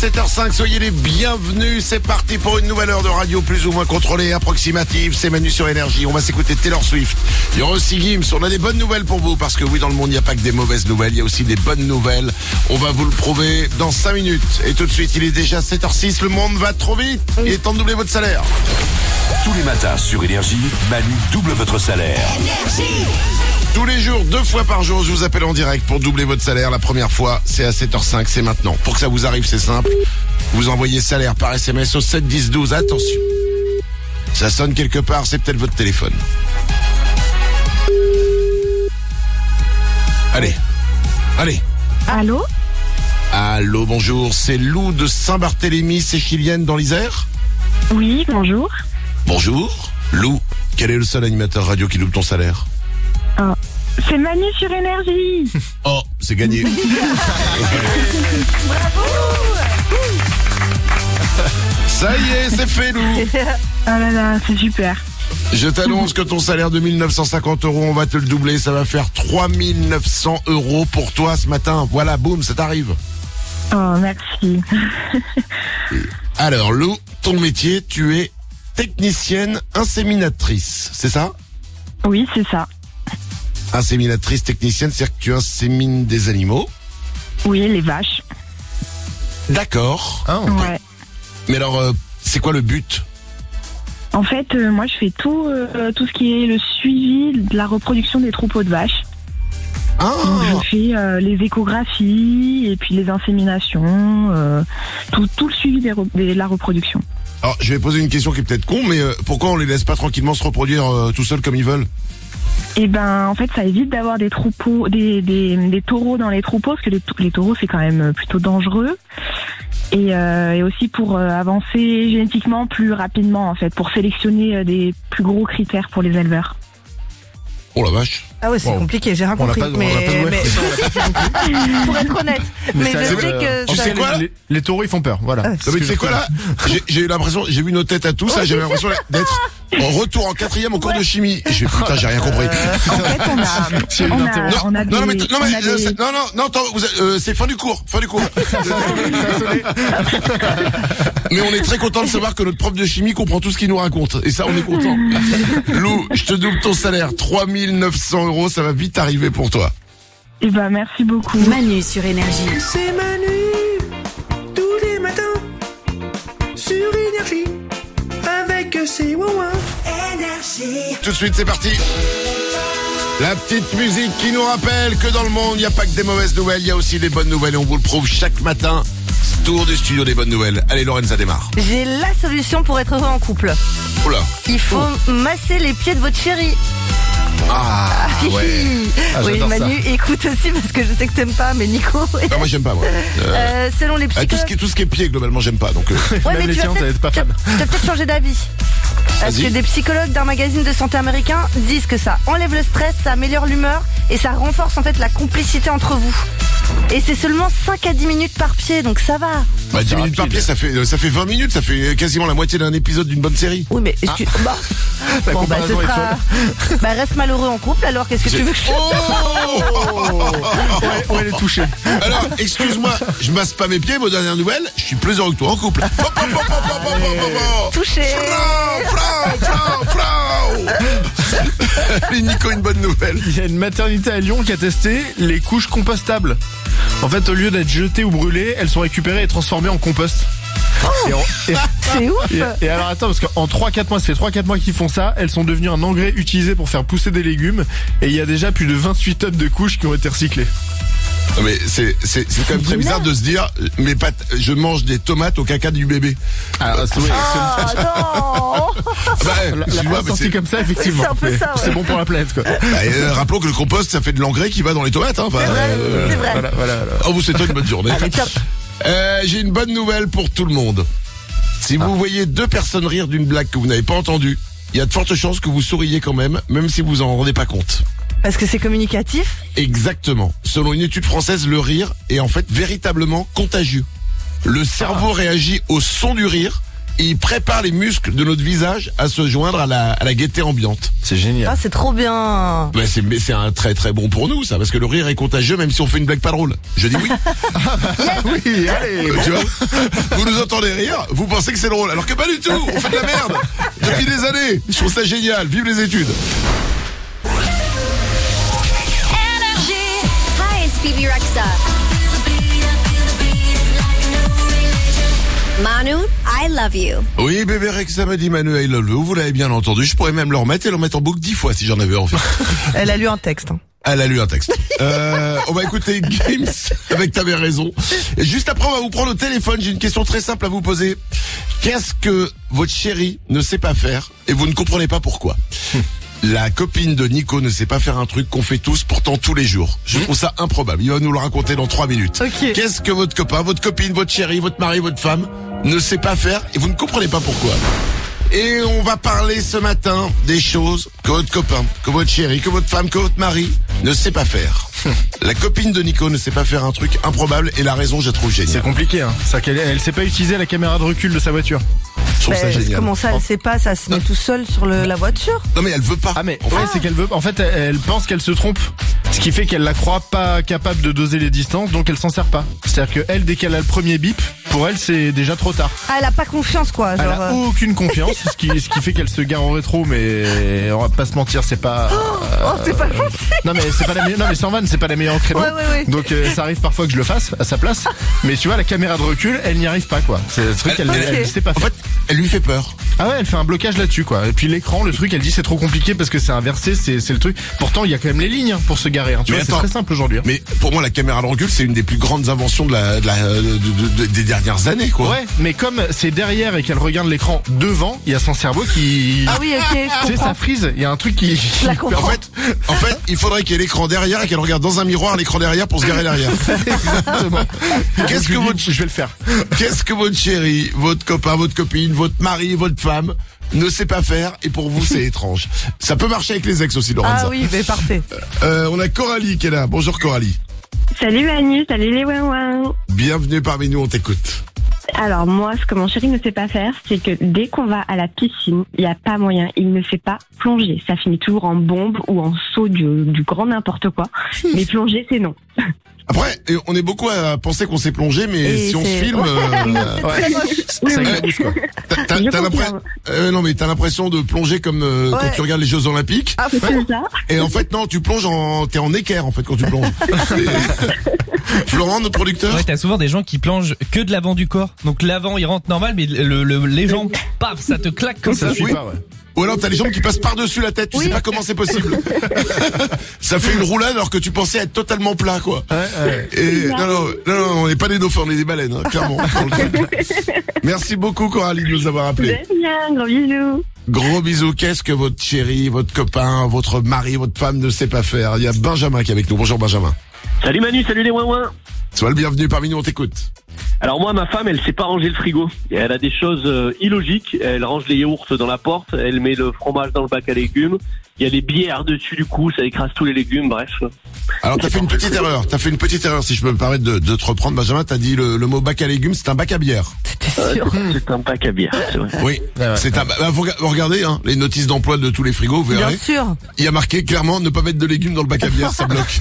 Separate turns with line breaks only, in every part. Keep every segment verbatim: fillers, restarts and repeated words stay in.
sept heures cinq, soyez les bienvenus. C'est parti pour une nouvelle heure de radio plus ou moins contrôlée, approximative. C'est Manu sur Énergie. On va s'écouter Taylor Swift. Il y aura aussi Gims. On a des bonnes nouvelles pour vous parce que oui, dans le monde, il n'y a pas que des mauvaises nouvelles. Il y a aussi des bonnes nouvelles. On va vous le prouver dans cinq minutes. Et tout de suite, il est déjà sept heures six. Le monde va trop vite. Il est temps de doubler votre salaire.
Tous les matins sur Énergie, Manu double votre salaire.
Énergie.
Tous les jours, deux fois par jour, je vous appelle en direct pour doubler votre salaire. La première fois, c'est à sept heures cinq, c'est maintenant. Pour que ça vous arrive, c'est simple. Vous envoyez salaire par S M S au sept dix douze. Attention. Ça sonne quelque part, c'est peut-être votre téléphone. Allez. Allez.
Allô?
Allô, bonjour. C'est Lou de Saint-Barthélemy, c'est Chilienne dans l'Isère?
Oui, bonjour.
Bonjour. Lou, quel est le seul animateur radio qui double ton salaire?
Oh. C'est Manu sur Énergie.
Oh, c'est gagné.
Bravo.
Ça y est, c'est fait, Lou.
Oh là là, c'est super.
Je t'annonce que ton salaire de mille neuf cent cinquante euros, on va te le doubler. Ça va faire trois mille neuf cents euros pour toi ce matin. Voilà, boum, ça t'arrive.
Oh, merci.
Alors, Lou, ton métier, tu es technicienne inséminatrice, c'est ça?
Oui, c'est ça.
Inséminatrice, technicienne, c'est-à-dire que tu insémines des animaux?
Oui, les vaches.
D'accord.
Ah,
Ouais.
Mais alors, euh, c'est quoi le but?
En fait, euh, moi, je fais tout, euh, tout ce qui est le suivi de la reproduction des troupeaux de vaches.
Ah,
Donc, je fais euh, les échographies et puis les inséminations, euh, tout, tout le suivi des, re- des- de la reproduction.
alors, je vais poser une question qui est peut-être con, mais euh, pourquoi on les laisse pas tranquillement se reproduire euh, tout seuls comme ils veulent?
Et ben, en fait, ça évite d'avoir des troupeaux, des, des, des taureaux dans les troupeaux, parce que les, tou- les taureaux, c'est quand même plutôt dangereux. Et, euh, et aussi pour euh, avancer génétiquement plus rapidement, en fait, pour sélectionner euh, des plus gros critères pour les éleveurs.
Oh la vache.
Ah ouais, c'est
Wow.
compliqué, j'ai rien
On l'a
compris.
pas- on
mais,
l'a pas joué.
mais-
Ça, on l'a pas dit.
pour être honnête, mais,
ça,
je
c'est-
sais que
Tu
ça-
sais quoi
les, les taureaux ils font peur, voilà.
Ah,
Non, mais tu sais quoi là? J'ai- J'ai eu l'impression, j'ai vu nos têtes à tous, là, j'avais l'impression d'être en retour en quatrième au cours de chimie. Et je fais putain, j'ai rien compris.
En fait, on a,
J'ai eu
on
une
a,
interro-
on a des,
Non, non, mais, non,
on
mais,
a
euh,
des-
c'est- non, non, non, attends, vous êtes- euh, c'est fin du cours, fin du cours. Mais on est très content de savoir que notre prof de chimie comprend tout ce qu'il nous raconte. Et ça, on est content. Lou, je te double ton salaire, trois mille neuf cents euros, ça va vite arriver pour toi.
Eh ben, merci beaucoup.
Manu sur Énergie.
C'est Manu, tous les matins, sur Énergie, avec ses ouin Énergie.
Tout de suite, c'est parti. La petite musique qui nous rappelle que dans le monde, il n'y a pas que des mauvaises nouvelles, il y a aussi des bonnes nouvelles et on vous le prouve chaque matin. Tour du studio des bonnes nouvelles. Allez, Lorenza démarre.
j'ai la solution pour être heureux en couple.
Oula.
Il faut masser les pieds de votre chérie.
Ah, ouais.
Ah,
oui,
j'adore
Manu, écoute aussi parce que je sais que t'aimes pas, mais Nico.
Non, moi, j'aime pas, moi. Euh,
Euh, selon les
ah, tout, ce
psychologues.
qui, tout ce qui est pied, globalement, j'aime pas. Donc, euh,
Ouais,
Même
mais
les
tu vas
tiens,
peut-être
t'es pas
tu vas-
fan.
tu vas peut-être changer d'avis. Parce
Vas-y.
que des psychologues d'un magazine de santé américain disent que ça enlève le stress, ça améliore l'humeur et ça renforce en fait la complicité entre vous. Et c'est seulement cinq à dix minutes par pied, donc ça va.
bah, dix
c'est
minutes par
rapide.
pied, ça fait, euh, ça fait vingt minutes, ça fait quasiment la moitié d'un épisode d'une bonne série.
Oui, mais tu... bah...
La
bon, bah, ce
comparaison est
sera... bah, reste malheureux en couple, alors qu'est-ce que tu veux que je fasse?
Oh
Ouais, ouais, elle est touchée.
Alors, excuse-moi, je masse pas mes pieds, mais aux dernières nouvelles, je suis plus heureux que toi en couple. Pop, pop, pop, pop, pop, pop, pop, pop.
Touché.
Frau, frau, frau, frau. Allez, Nico, une bonne nouvelle.
Il y a une maternité à Lyon qui a testé les couches compostables. En fait, au lieu d'être jetées ou brûlées, elles sont récupérées et transformées en compost. Et, en- et-
C'est ouf.
et- et alors attends, parce qu'en trois quatre mois, ça fait trois quatre mois qu'ils font ça, elles sont devenues un engrais utilisé pour faire pousser des légumes, et il y a déjà plus de vingt-huit tonnes de couches qui ont été recyclées.
Non, mais c'est, c'est, c'est quand même très bizarre de se dire, mes pâtes, je mange des tomates au caca du bébé.
Ah, c'est,
Ah non.
Bah,
la, la
excuse-moi,
phrase
mais
sortie
c'est,
comme ça, effectivement.
C'est un peu
Mais
ça, ouais.
c'est bon pour la planète, quoi.
bah, euh, rappelons que le compost, ça fait de l'engrais qui va dans les tomates, hein. Enfin,
C'est vrai,
euh,
c'est vrai.
Voilà, voilà, voilà.
on vous souhaite une bonne journée.
Allez, top.
Euh, j'ai une bonne nouvelle pour tout le monde. Si vous voyez deux personnes rire d'une blague que vous n'avez pas entendue, il y a de fortes chances que vous souriez quand même, même si vous en rendez pas compte.
Parce que c'est communicatif.
Exactement. Selon une étude française, le rire est en fait véritablement contagieux. Le cerveau réagit au son du rire il prépare les muscles de notre visage à se joindre à la, à la gaieté ambiante.
C'est génial.
Ah, c'est trop bien.
Ouais, c'est, mais c'est un très très bon pour nous, ça, parce que le rire est contagieux même si on fait une blague pas drôle. Je dis oui.
Oui, allez.
Tu vois, vous nous entendez rire, vous pensez que c'est drôle, alors que pas du tout, on fait de la merde depuis des années. Je trouve ça génial, vive les études.
Hi, it's Phoebe Rexa. Manu, I love you.
Oui, bébé Rexa m'a dit Manu, I love you. Vous l'avez bien entendu, je pourrais même le remettre et le remettre en boucle dix fois si j'en avais envie.
Elle a lu un texte. Hein.
Elle a lu un texte. Euh, on va écouter Games avec T'avais raison. Et juste après, on va vous prendre au téléphone. J'ai une question très simple à vous poser. Qu'est-ce que votre chérie ne sait pas faire et vous ne comprenez pas pourquoi? La copine de Nico ne sait pas faire un truc qu'on fait tous pourtant tous les jours. Je trouve ça improbable. Il va nous le raconter dans trois minutes.
Ok.
Qu'est-ce que votre copain, votre copine, votre chérie, votre mari, votre femme ne sait pas faire et vous ne comprenez pas pourquoi? Et on va parler ce matin des choses que votre copain, que votre chérie, que votre femme, que votre mari ne sait pas faire. La copine de Nico ne sait pas faire un truc improbable et la raison, je la trouve
C'est
géniale.
compliqué, hein. Ça, qu'elle, elle sait pas utiliser la caméra de recul de sa voiture.
Je trouve
Bah,
ça génial.
comment ça, elle sait pas, ça se met tout seul sur le, la voiture.
Non mais elle veut pas.
Ah mais ouais, c'est qu'elle veut. En fait, elle, elle pense qu'elle se trompe, ce qui fait qu'elle la croit pas capable de doser les distances, donc elle s'en sert pas. C'est-à-dire que elle, dès qu'elle a le premier bip, pour elle, c'est déjà trop tard.
Ah, elle a pas confiance, quoi.
Elle
Genre,
a
euh,
aucune confiance, ce qui, ce qui fait qu'elle se gare en rétro, mais on va pas se mentir, c'est pas.
Oh, c'est pas gentil.
Non mais c'est pas la meilleure. Non mais sans vanne, c'est pas la meilleure créneau.
Ouais, ouais, ouais.
Donc euh, ça arrive parfois que je le fasse à sa place, mais tu vois la caméra de recul, elle n'y arrive pas quoi. C'est le truc, elle,
Elle-
elle, elle sait pas
En
faire.
fait, elle lui fait peur.
Ah ouais, elle fait un blocage là-dessus quoi. Et puis l'écran, le truc, elle dit c'est trop compliqué parce que c'est inversé, c'est c'est le truc. Pourtant il y a quand même les lignes hein, pour se garer. Hein. Tu
Mais
vois, c'est
attends.
très simple aujourd'hui. Hein.
Mais pour moi, la caméra de recul, c'est une des plus grandes inventions de la, de la, de- de- de- des dernières années, quoi.
Ouais, mais comme c'est derrière et qu'elle regarde l'écran devant, il y a son cerveau qui.
Ah oui, ok, je
Tu sais,
comprends.
ça frise. Il y a un truc qui.
Je la comprends.
En fait, en fait, il faudrait qu'il y ait l'écran derrière et qu'elle regarde dans un miroir l'écran derrière pour se garer derrière.
Exactement.
Qu'est-ce
Je
que
lui
votre,
dis, je vais le faire.
qu'est-ce que votre chérie, votre copain, votre copine, votre mari, votre femme ne sait pas faire et pour vous c'est étrange. Ça peut marcher avec les ex aussi, Lorenza.
Ah oui, mais parfait.
Euh, on a Coralie qui est là. Bonjour Coralie.
Salut Manu, salut les ouin
Bienvenue parmi nous, on t'écoute.
Alors moi, ce que mon chéri ne sait pas faire, c'est que dès qu'on va à la piscine, il n'y a pas moyen. Il ne sait pas plonger. Ça finit toujours en bombe ou en saut du, du grand n'importe quoi. Mais plonger, c'est non.
Après, euh, on est beaucoup à penser qu'on sait plonger, mais
Et
si on se
c'est-
filme, euh,
Très moche.
Oui,
Ça
oui.
éclabousse, quoi.
t'as, t'as-
Je
t'as
confirme.
l'impression, euh, non mais t'as l'impression de plonger comme euh, quand
Ouais.
tu regardes les Jeux Olympiques.
Ah,
C'est ça.
Et en fait, non, tu plonges en, t'es en équerre en fait quand tu plonges. Et- Florent, notre producteur.
Ouais, t'as souvent des gens qui plongent que de l'avant du corps. Donc l'avant il rentre normal, mais le, le- les jambes, paf, ça te claque comme ça.
Ça suit
Oui.
pas, ouais.
Ou alors t'as les jambes qui passent par-dessus la tête, tu
Oui.
sais pas comment c'est possible. Ça fait une roulade alors que tu pensais être totalement plat, quoi.
Ouais, ouais.
Et non, non, non, non, on n'est pas des dauphins, on est des baleines, hein, clairement. Dans le truc. Merci beaucoup Coralie de nous avoir appelés.
De rien, gros bisous.
Gros bisous. Qu'est-ce que votre chérie, votre copain, votre mari, votre femme ne sait pas faire? Il y a Benjamin qui est avec nous. Bonjour Benjamin.
Salut Manu, salut les ouin-ouin.
Sois le bienvenu parmi nous, on t'écoute.
Alors moi, ma femme, elle sait pas ranger le frigo. Et elle a des choses euh, illogiques. Elle range les yaourts dans la porte, elle met le fromage dans le bac à légumes. Il y a les bières dessus du coup, ça écrase tous les légumes, bref.
Alors t'as fait une petite erreur, t'as fait une petite erreur si je peux me permettre de, de te reprendre Benjamin, t'as dit le, le mot bac à légumes, c'est un bac à bière.
T'es sûr?
C'est un bac à bière, c'est vrai.
Oui,
Ouais, ouais.
c'est un. Bah, vous rega- vous regardez hein, les notices d'emploi de tous les frigos, vous
Bien
verrez.
sûr.
Il y a marqué clairement ne pas mettre de légumes dans le bac à bière, ça bloque.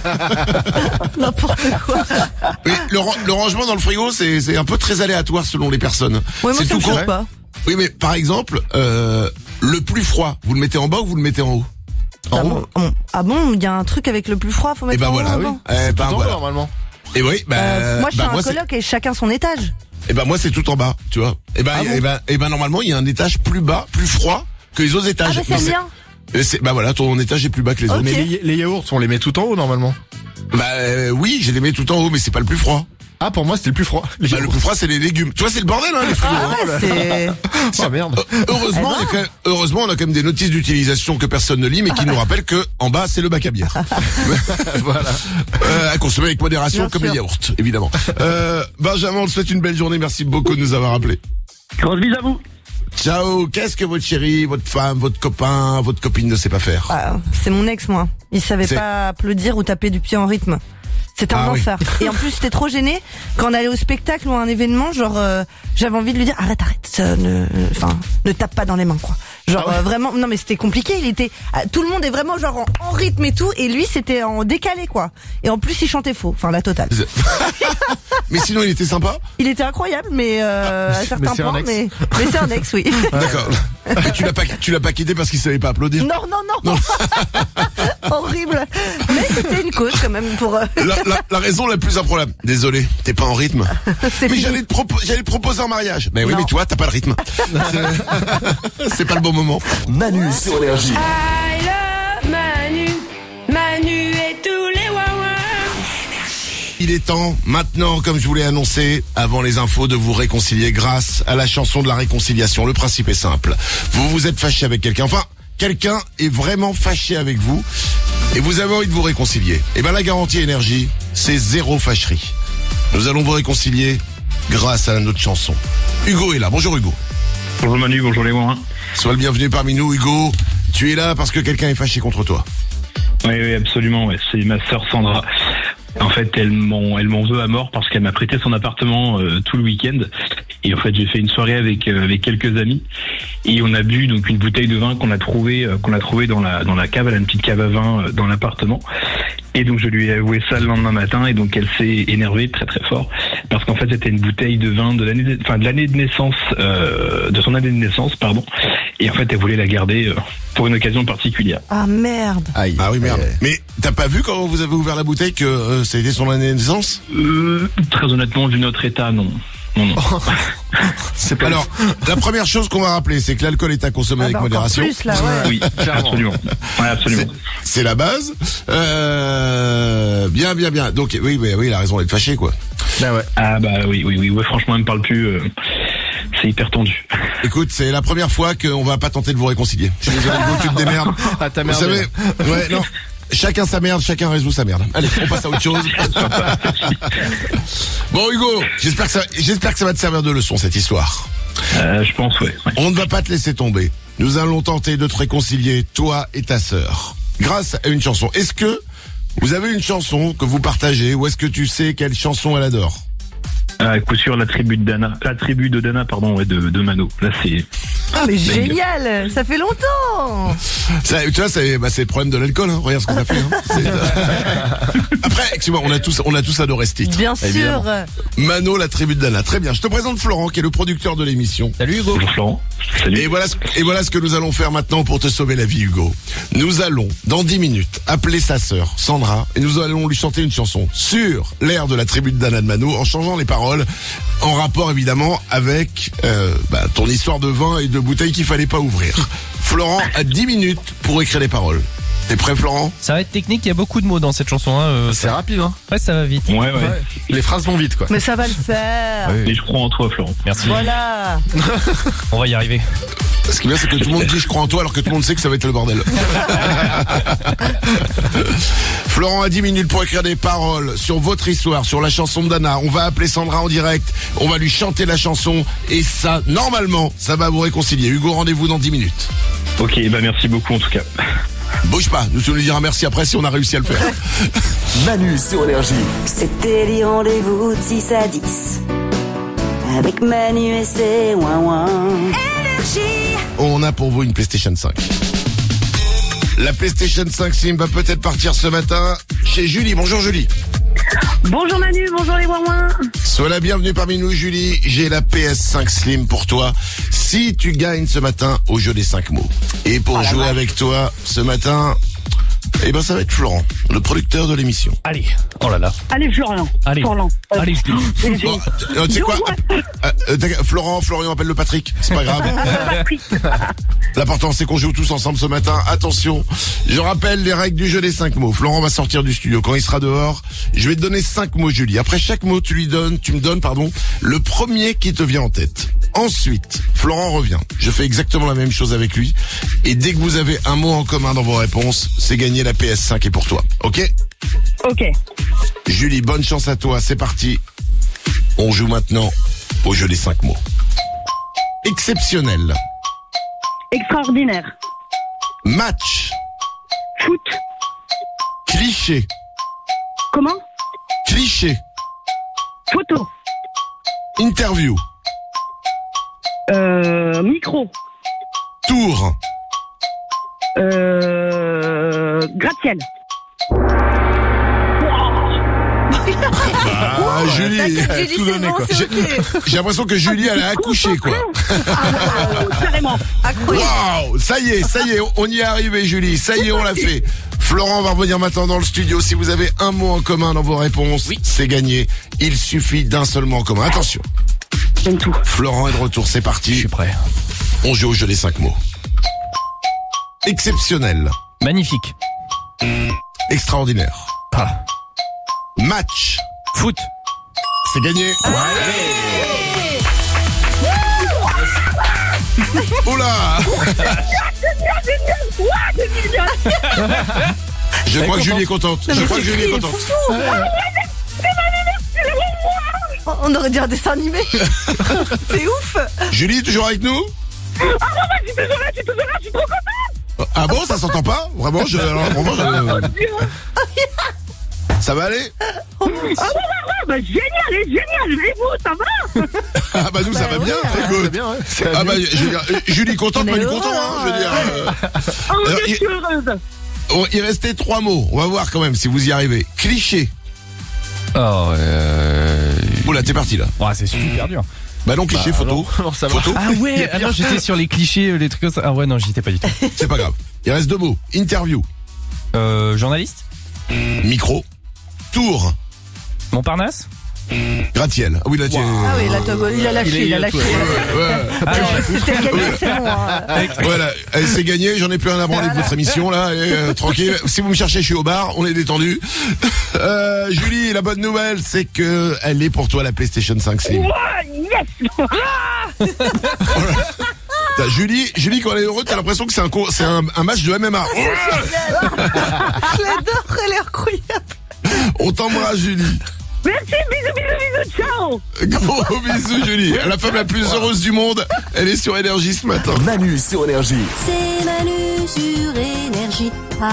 N'importe quoi.
Oui, le, ran- le rangement dans le frigo, c'est c'est un peu très aléatoire selon les personnes.
Ouais, moi,
c'est
ça me
con.
choque pas.
Oui, mais par exemple, euh, le plus froid, vous le mettez en bas ou vous le mettez en haut? En
Ah
haut.
bon, ah bon. Ah bon, il y a un truc avec le plus froid, faut
Et
mettre
ben
en
voilà,
haut,
oui.
avant.
Eh
C'est
ben
tout en
voilà.
haut, normalement.
Et oui, bah,
Euh, moi, je suis
bah,
un
c'est-
coloc et chacun son étage.
Eh ben moi c'est tout en bas, tu vois. Eh ben,
Ah bon
eh ben, eh ben normalement il y a un étage plus bas, plus froid que les autres
Ah
étages.
bah
Mais
c'est
c'est-
bien.
euh, c'est- bah voilà, ton étage est plus bas que les
Ok.
autres.
Mais les, les yaourts, on les met tout en haut normalement.
Bah euh, oui, j'ai les mets tout en haut, mais c'est pas le plus froid.
Ah, pour moi, c'était le plus froid. Les
Bah, le
yaourts.
plus froid c'est les légumes. Tu vois c'est le bordel hein les frigos.
Ah
hein.
ouais, c'est...
Oh merde.
Euh, Heureusement, il y a quand même- heureusement, on a quand même des notices d'utilisation que personne ne lit, mais qui nous rappellent que en bas c'est le bac à bière.
Voilà.
Euh, à consommer avec modération,
Bien
comme
sûr.
les yaourts, évidemment. Euh, Benjamin, on te souhaite une belle journée. Merci beaucoup de nous avoir appelés.
Grosse bise à vous.
Ciao. Qu'est-ce que votre chérie, votre femme, votre copain, votre copine ne sait pas faire?
Ah, c'est mon ex, moi. Il savait
C'est-
pas applaudir ou taper du pied en rythme. C'était un
Ah oui.
enfer. Et en plus, j'étais trop gênée quand on allait au spectacle ou à un événement. Genre, euh, j'avais envie de lui dire arrête, arrête, ça ne, enfin, ne tape pas dans les mains, quoi. Genre
Ah ouais.
euh, vraiment, non mais c'était compliqué. Il était, euh, tout le monde est vraiment genre en, en rythme et tout, et lui c'était en décalé, quoi. Et en plus, il chantait faux, enfin la totale.
Mais sinon, il était sympa.
Il était incroyable, mais euh, à certains
c'est un
points,
ex.
mais, mais c'est un ex, oui.
D'accord. Et tu l'as pas, tu l'as pas quitté parce qu'il savait pas applaudir.
Non, non, non. Horrible. Mais c'était une cause quand même pour. euh,
La, la, la raison la plus improbable. Désolé, t'es pas en rythme.
c'est
Mais
fini.
j'allais te, propo- j'allais te proposer un mariage. Mais oui,
Non.
mais toi, t'as pas le rythme. C'est- C'est pas le bon moment.
Manu sur Énergie.
I love Manu, Manu et tous les Wawa.
Il est temps, maintenant, comme je vous l'ai annoncé, avant les infos, de vous réconcilier grâce à la chanson de la réconciliation. Le principe est simple. Vous vous êtes fâché avec quelqu'un. Enfin, quelqu'un est vraiment fâché avec vous et vous avez envie de vous réconcilier. Et ben la garantie énergie, c'est zéro fâcherie. Nous allons vous réconcilier grâce à notre chanson. Hugo est là. Bonjour Hugo.
Bonjour Manu, bonjour les Wawa.
Sois le bienvenu parmi nous Hugo. Tu es là parce que quelqu'un est fâché contre toi.
Oui, oui, absolument, ouais. C'est ma sœur Sandra. En fait, elle m'en, elle m'en veut à mort parce qu'elle m'a prêté son appartement euh, tout le week-end. Et en fait, j'ai fait une soirée avec euh, avec quelques amis et on a bu donc une bouteille de vin qu'on a trouvé euh, qu'on a trouvé dans la dans la cave, elle a une petite cave à vin euh, dans l'appartement. Et donc je lui ai avoué ça le lendemain matin et donc elle s'est énervée très très fort parce qu'en fait c'était une bouteille de vin de l'année, de, enfin de l'année de naissance, euh, de son année de naissance, pardon. Et en fait elle voulait la garder euh, pour une occasion particulière.
Ah merde.
Aïe.
Ah oui merde.
Aïe, aïe.
Mais t'as pas vu quand vous avez ouvert la bouteille que euh, ça a été son année de naissance?
Euh, très honnêtement, vu notre état, non. Non, non.
C'est pas
Alors, la première chose qu'on va rappeler, c'est que l'alcool est à consommer
Ah
avec
bah, encore
modération.
plus là, ouais.
Oui, absolument. Ouais, absolument.
C'est- C'est la base. Euh, bien, bien, bien. Donc, oui, oui, oui, il a raison d'être fâché, quoi.
Ah ouais.
Ah bah oui, oui, oui. Ouais, franchement, elle me parle plus. euh, c'est hyper tendu.
Écoute, c'est la première fois qu'on va pas tenter de vous réconcilier. Je suis désolé, Hugo, tu te démerdes.
Ah t'as
Vous
merdé.
savez, ouais, non. Chacun sa merde, chacun résout sa merde. Allez, on passe à autre chose. Bon, Hugo, j'espère que ça, j'espère que ça va te servir de leçon, cette histoire.
Euh, je pense, ouais. ouais.
On ne va pas te laisser tomber. Nous allons tenter de te réconcilier, toi et ta sœur, grâce à une chanson. Est-ce que vous avez une chanson que vous partagez ou est-ce que tu sais quelle chanson elle adore?
À coup sûr, la tribu de Dana, la tribu de Dana, pardon, ouais, de, de Mano. Là, c'est.
Ah mais génial. Ça fait longtemps.
Ça, tu vois, c'est bah, c'est le problème de l'alcool. Hein. Regarde ce qu'on a fait. Hein. C'est- Après, excuse-moi, on a tous, on a tous adoré ce titre.
Bien sûr.
Évidemment. Mano, la tribu de Dana. Très bien. Je te présente Florent, qui est le producteur de l'émission.
Salut Hugo.
Bonjour Florent. Salut.
Et voilà, ce, et voilà ce que nous allons faire maintenant pour te sauver la vie, Hugo. Nous allons, dans dix minutes, appeler sa sœur, Sandra, et nous allons lui chanter une chanson sur l'air de la tribu de Dana de Mano, en changeant les paroles, en rapport évidemment avec euh, bah, ton histoire de vin et de bouteilles qu'il fallait pas ouvrir. Florent a dix minutes pour écrire les paroles. T'es prêt, Florent?
Ça va être technique, il y a beaucoup de mots dans cette chanson. Hein, euh,
C'est rapide hein.
ouais, ça va vite.
Ouais, ouais.
Ouais. Les phrases vont vite quoi.
Mais ça va le faire.
Et je crois en toi, Florent.
Merci.
Voilà.
On va y arriver.
Ce qui est bien, c'est que tout le monde dit je crois en toi alors que tout le monde sait que ça va être le bordel. Florent a dix minutes pour écrire des paroles sur votre histoire, sur la chanson de Dana. On va appeler Sandra en direct, on va lui chanter la chanson et ça, normalement, ça va vous réconcilier. Hugo, rendez-vous dans dix minutes.
Ok, bah merci beaucoup en tout cas.
Bouge pas, nous nous dira merci après si on a réussi à le faire.
Manu sur Énergie.
C'était les rendez-vous de six à dix avec Manu et ses ouin-ouin.
On a pour vous une PlayStation cinq. La PlayStation cinq Slim va peut-être partir ce matin chez Julie. Bonjour Julie.
Bonjour Manu, bonjour les ouin-ouin.
Sois la bienvenue parmi nous Julie, j'ai la P S cinq Slim pour toi si tu gagnes ce matin au jeu des cinq mots. Et pour jouer avec toi ce matin, eh ben ça va être Florent, le producteur de l'émission.
Allez. Oh là là.
Allez Florian.
Allez.
Florian. Euh,
Allez.
Bon, euh, tu sais quoi euh, euh, t'as- Florent, Florian appelle le Patrick, c'est pas grave. L'important c'est qu'on joue tous ensemble ce matin. Attention, je rappelle les règles du jeu des cinq mots. Florent va sortir du studio. Quand il sera dehors, je vais te donner cinq mots Julie. Après chaque mot, tu lui donnes, tu me donnes, pardon, le premier qui te vient en tête. Ensuite, Florent revient. Je fais exactement la même chose avec lui. Et dès que vous avez un mot en commun dans vos réponses, c'est gagné, la P S cinq est pour toi. Ok?
Ok.
Julie, bonne chance à toi. C'est parti. On joue maintenant au jeu des cinq mots. Exceptionnel.
Extraordinaire.
Match.
Foot.
Cliché.
Comment?
Cliché.
Photo.
Interview.
Euh, micro.
Tour.
Euh, gratte-ciel.
Ah, Julie,
Julie,
elle a tout
c'est
donné,
bon,
quoi.
c'est
J'ai
ok.
j'ai l'impression que Julie, elle a accouché, quoi.
Carrément.
Incroyable.
Waouh, ça y est, ça y est, on y est arrivé, Julie. Ça y est, on l'a fait. Florent va revenir maintenant dans le studio. Si vous avez un mot en commun dans vos réponses, oui, c'est gagné. Il suffit d'un seul mot en commun. Attention.
J'aime tout.
Florent est de retour, c'est parti.
Je suis prêt.
On joue au jeu des cinq mots. Exceptionnel.
Magnifique.
Extraordinaire.
Ah.
Match.
Foot.
C'est gagné. Oh là. Je crois que Julie est contente. Je crois que Julie est contente.
On aurait dit un dessin animé. C'est ouf.
Julie, toujours avec nous?
Ah non, bah, je suis désolée, je suis désolée, je suis trop contente.
Ah bon, ça s'entend pas? Vraiment, je, alors, vraiment, je- Ça va aller?
Ah bon, bah, ouais, bah, génial, et génial, et vous, ça va?
Ah bah nous ça
Bah
va bien,
ouais,
c'est
ouais,
good.
c'est bien, ouais. C'est
Ah bah je veux dire, euh, Julie contente,
Mais
Manu
heureux,
content, hein, je veux dire. euh,
Oh,
Alors,
je
il-
suis heureuse.
oh, il restait trois mots, on va voir quand même si vous y arrivez. Cliché.
Oh, euh...
Oula, t'es parti là.
Ouais, c'est super dur.
Bah non, cliché,
Bah,
photo.
non, non, ça va.
Photo,
Ah ouais, ah non, j'étais sur les clichés, les trucs comme ça. Ah ouais, non, j'y étais pas du tout.
c'est pas grave. Il reste deux mots. Interview.
Euh, journaliste.
Micro. Tour.
Montparnasse.
Gratte-ciel. Ah oui, là, tu
Ah oui, là, t'as- il a lâché, il a lâché.
Ouais.
Ah non,
C'était gagné, c'est bon. hein.
Voilà, eh, c'est gagné, j'en ai plus rien à branler de votre émission là, et, euh, tranquille. Si vous me cherchez, je suis au bar, on est détendu. Euh, Julie, la bonne nouvelle, c'est que elle est pour toi la PlayStation cinq Slim.
Ouais, yes.
T'as Julie, Julie quand elle est heureuse, t'as l'impression que c'est un, co- c'est un, un match de M M A.
Je l'adore, elle est incroyable.
On t'embrasse Julie.
Merci, bisous, bisous, bisous, ciao.
Gros bisous Julie. La femme la plus heureuse du monde, elle est sur Énergie ce matin.
Manu sur Énergie.
C'est Manu sur Énergie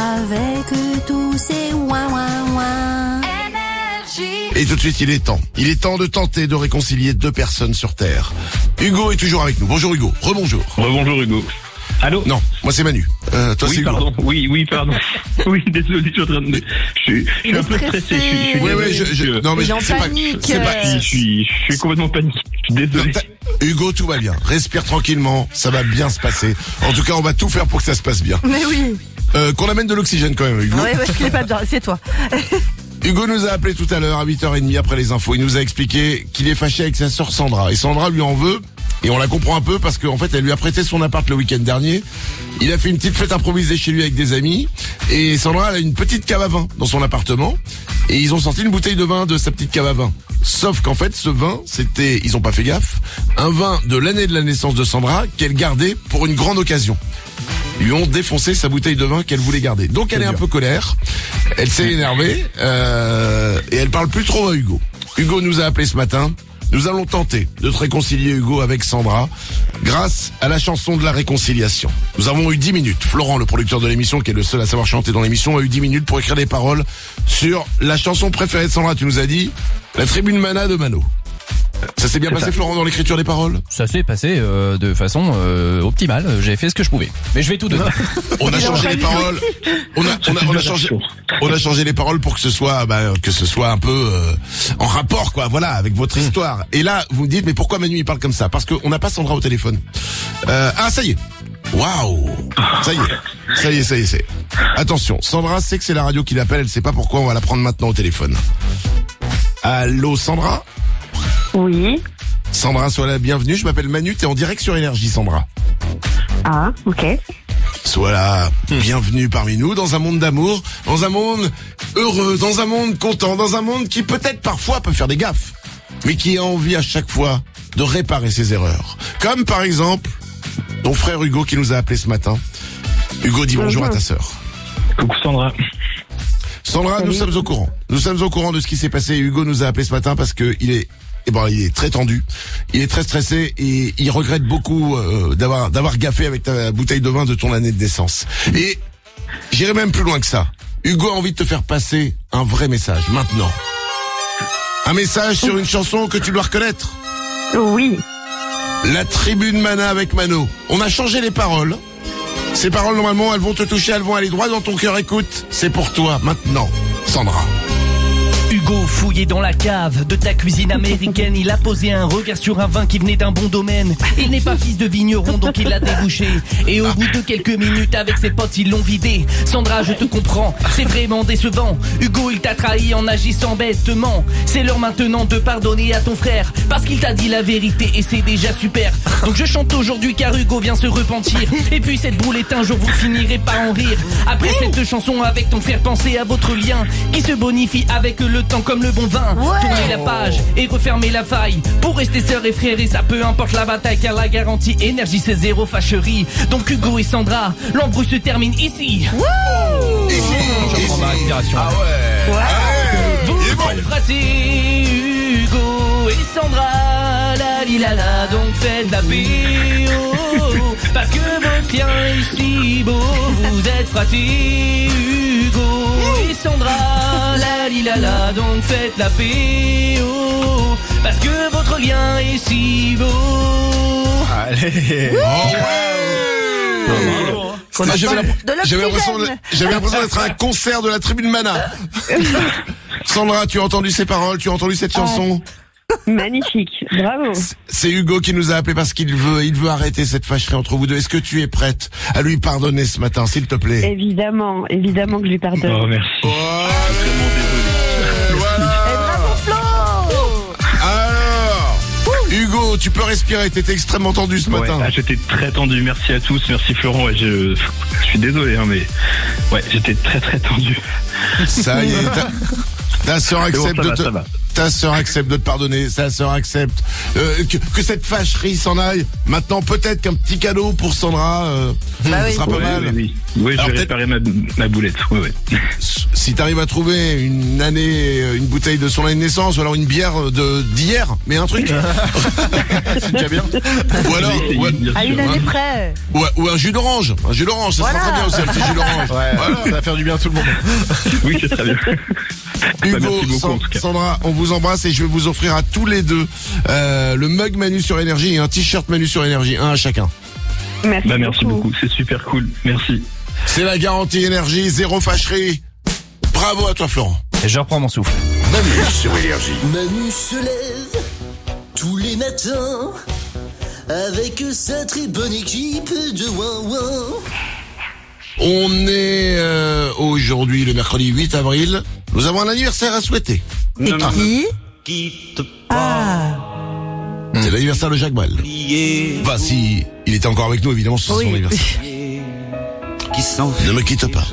avec tous ces ouin ouin ouin.
Et tout de suite, il est temps. Il est temps de tenter de réconcilier deux personnes sur Terre. Hugo est toujours avec nous. Bonjour Hugo. Rebonjour.
Rebonjour Hugo. Allô?
Non, moi c'est Manu. Euh, toi c'est
Oui,
Hugo.
pardon. Oui, oui, pardon. Oui, désolé, je suis en train de... Je suis, je suis un peu stressé. Je suis, je suis
Oui,
désolé,
oui, je, je-
monsieur.
non mais
Il est en
c'est pas,
panique,
c'est pas,
euh.
Je suis, je suis complètement paniqué. Je suis désolé.
T'as- Hugo, tout va bien. Respire tranquillement, ça va bien se passer. En tout cas, on va tout faire pour que ça se passe bien.
Mais oui.
Euh, qu'on amène de l'oxygène quand même, Hugo.
Ouais, ouais, je l'ai pas bien, c'est toi.
Hugo nous a appelé tout à l'heure à huit heures trente après les infos. Il nous a expliqué qu'il est fâché avec sa sœur Sandra. Et Sandra lui en veut. Et on la comprend un peu parce qu'en fait, elle lui a prêté son appart le week-end dernier. Il a fait une petite fête improvisée chez lui avec des amis. Et Sandra, elle a une petite cave à vin dans son appartement. Et ils ont sorti une bouteille de vin de sa petite cave à vin. Sauf qu'en fait, ce vin, c'était, ils ont pas fait gaffe, un vin de l'année de la naissance de Sandra qu'elle gardait pour une grande occasion. Ils lui ont défoncé sa bouteille de vin qu'elle voulait garder. Donc elle est un peu colère. Elle s'est énervée euh, et elle parle plus trop à Hugo. Hugo nous a appelé ce matin. Nous allons tenter de te réconcilier Hugo avec Sandra grâce à la chanson de la réconciliation. Nous avons eu dix minutes. Florent, le producteur de l'émission, qui est le seul à savoir chanter dans l'émission, a eu dix minutes pour écrire des paroles sur la chanson préférée de Sandra. Tu nous as dit la tribune Mana de Mano. Ça s'est bien passé, Florent, dans l'écriture des paroles?
Ça s'est passé euh, de façon euh, optimale. J'ai fait ce que je pouvais. Mais je vais tout donner.
On a changé les paroles. On a, on a, on a changé, on a changé les paroles pour que ce soit, bah, que ce soit un peu euh, en rapport, quoi. Voilà, avec votre histoire. Et là, vous me dites, mais pourquoi Manu il parle comme ça? Parce qu'on n'a pas Sandra au téléphone. Euh, ah, ça y est. Waouh. Ça y est. Ça y est, ça y est, c'est. Attention, Sandra sait que c'est la radio qui l'appelle. Elle sait pas pourquoi. On va la prendre maintenant au téléphone. Allô, Sandra?
Oui.
Sandra, sois la bienvenue. Je m'appelle Manu. T'es en direct sur Énergie, Sandra.
Ah, ok.
Sois la bienvenue parmi nous dans un monde d'amour, dans un monde heureux, dans un monde content, dans un monde qui peut-être parfois peut faire des gaffes, mais qui a envie à chaque fois de réparer ses erreurs. Comme par exemple ton frère Hugo qui nous a appelé ce matin. Hugo, dis bonjour à ta sœur.
Coucou Sandra.
Sandra, nous sommes au courant. Nous sommes au courant de ce qui s'est passé. Hugo nous a appelé ce matin parce que il est Eh ben, il est très tendu, il est très stressé et il regrette beaucoup euh, d'avoir d'avoir gaffé avec ta bouteille de vin de ton année de naissance. Et j'irai même plus loin que ça. Hugo a envie de te faire passer un vrai message maintenant. Un message sur une chanson que tu dois reconnaître.
Oui.
La tribu de Mana avec Mano. On a changé les paroles. Ces paroles, normalement, elles vont te toucher, elles vont aller droit dans ton cœur. Écoute, c'est pour toi, maintenant, Sandra.
Hugo fouillé dans la cave de ta cuisine américaine. Il a posé un regard sur un vin qui venait d'un bon domaine. Il n'est pas fils de vigneron, donc il l'a débouché. Et au bout de quelques minutes, avec ses potes, ils l'ont vidé. Sandra, je te comprends, c'est vraiment décevant. Hugo, il t'a trahi en agissant bêtement. C'est l'heure maintenant de pardonner à ton frère, parce qu'il t'a dit la vérité et c'est déjà super. Donc je chante aujourd'hui car Hugo vient se repentir. Et puis cette boulette, un jour vous finirez par en rire. Après cette chanson avec ton frère, pensez à votre lien qui se bonifie avec le temps comme le bon vin. Ouais. Tournez la page et refermez la faille pour rester sœurs et frères, et ça peu importe la bataille, car la garantie énergie c'est zéro fâcherie. Donc Hugo et Sandra, l'embrouille se termine ici.
Wouh. Ici,
je prends ma respiration.
Ah ouais.
Ouais. Vous êtes fratés, Hugo et Sandra, la li la la, donc faites la paix, oh, parce que votre lien est si beau. Vous êtes fratés, Hugo et Sandra, la li la la, donc faites la paix, oh, parce que votre lien est si beau.
Allez.
Oh ouais. Ah, j'avais la- j'avais l'impression de- j'avais l'impression d'être à un concert de la tribu de Mana. Sandra, tu as entendu ces paroles, tu as entendu cette chanson?
Magnifique, bravo.
C'est Hugo qui nous a appelé parce qu'il veut, il veut arrêter cette fâcherie entre vous deux. Est-ce que tu es prête à lui pardonner ce matin, s'il te plaît?
Évidemment, évidemment que je lui pardonne.
Oh, merci.
Oh, allez, voilà.
Bravo Flo.
Alors, Hugo, tu peux respirer, t'étais extrêmement tendu ce
Ouais,
matin.
ah, j'étais très tendu. Merci à tous. Merci Florent. Ouais, je, je suis désolé, hein, mais ouais, j'étais très très tendu.
Ça y est, ta, ta sœur
C'est bon,
accepte
ça
de
va,
te,
ça va.
ta sœur accepte de te pardonner, ta sœur accepte euh, que, que cette fâcherie s'en aille. Maintenant, peut-être qu'un petit cadeau pour Sandra, euh,
Bah
ce
oui.
sera pas
Ouais,
mal.
oui, oui. Oui, je
Alors,
vais
peut-être-
réparer ma, ma boulette. Ouais, ouais.
Si t'arrives à trouver une année, euh, une bouteille de son année de naissance, ou alors une bière de d'hier, mais un truc.
C'est déjà bien.
Ou alors,
Oui,
ou,
bien
À
sûr.
une année près.
ou- ou un jus d'orange, un jus d'orange, ça
Voilà.
sera très bien aussi, un petit jus d'orange.
Ouais,
Voilà.
ça va faire du bien à tout le monde.
Oui, c'est très bien. Bah,
Hugo,
merci beaucoup,
San-
en tout cas.
Sandra, on vous embrasse et je vais vous offrir à tous les deux euh, le mug Manu sur Énergie et un t-shirt Manu sur Énergie, un à chacun.
Merci,
Bah, merci beaucoup. C'est super cool. Merci.
C'est la garantie Énergie, zéro fâcherie. Bravo à toi Florent.
Et je reprends mon souffle.
Manu sur Énergie.
Manu se lève tous les matins avec sa très bonne équipe de Ouin Ouin.
On est euh, aujourd'hui le mercredi huit avril. Nous avons un anniversaire à souhaiter.
Et qui
Quitte
Ah.
C'est l'anniversaire de Jacques Brel. Enfin, si il était encore avec nous, évidemment, c'est son
Oui.
anniversaire.
qui s'en
Ne me quitte pas.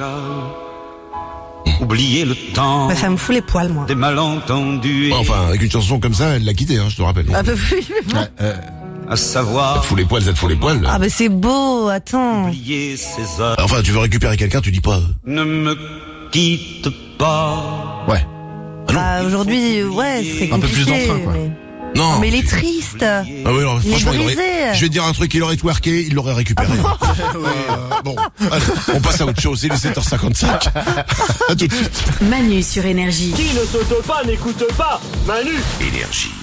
oublier le temps
Bah, ça me fout les poils, moi.
des malentendus
Ouais, enfin, avec une chanson comme ça, elle l'a quitté, hein, je te rappelle.
Ah, bah, oui, mais bon.
Ouais, euh,
à
Ça
savoir
te fout les poils, ça te fout les poils.
Ah, bah, c'est beau, attends.
oublier ces heures.
Enfin, tu veux récupérer quelqu'un, tu dis pas. euh,
Ne me quitte pas.
ouais.
Ah non.
Bah, aujourd'hui, ouais, ce serait
Un peu plus
compliqué.
d'entrain, quoi.
mais...
Non.
mais il est triste.
Ah oui, alors,
Il est
franchement, il aurait-
brisé.
je vais te dire un truc, il aurait twerké, il l'aurait récupéré. Euh, bon, allez, on passe à autre chose, il est sept heures cinquante-cinq. À tout de suite.
Manu sur Énergie.
Qui ne saute pas n'écoute pas Manu.
Énergie.